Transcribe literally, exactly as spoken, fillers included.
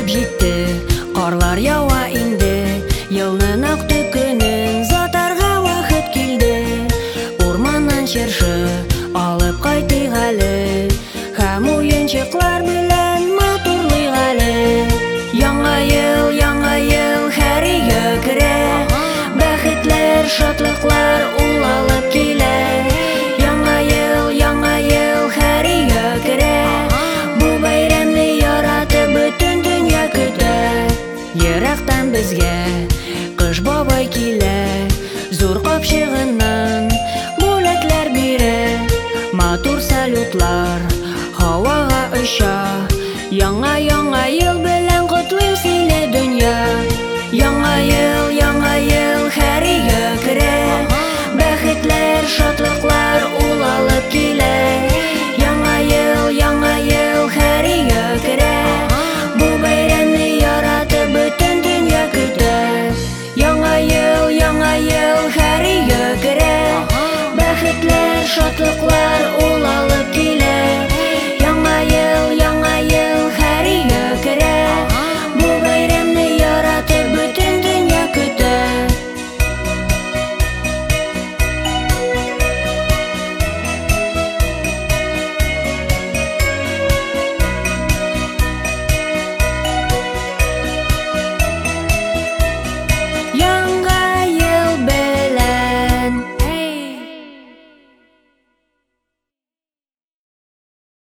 килеп җитте, карлар ява инде, елның акты көнен затарга вакыт килде. Урманнан чыршы алып кайтыйк әле, һәм уенчыклар белән матурлыйк әле. Яңа ел, яңа ел һәр өйгә керә, бәхетләр, шатлыклар ул алып килә. Яңа ел, яңа ел һәр өйгә керә, бу бәйрәмне яратып бөтен дөнья көтә. Ерактан безгә Кыш бабай килә, зур капчыгыннан бүләкләр бирә. Матур салютлар һавага оча, яңа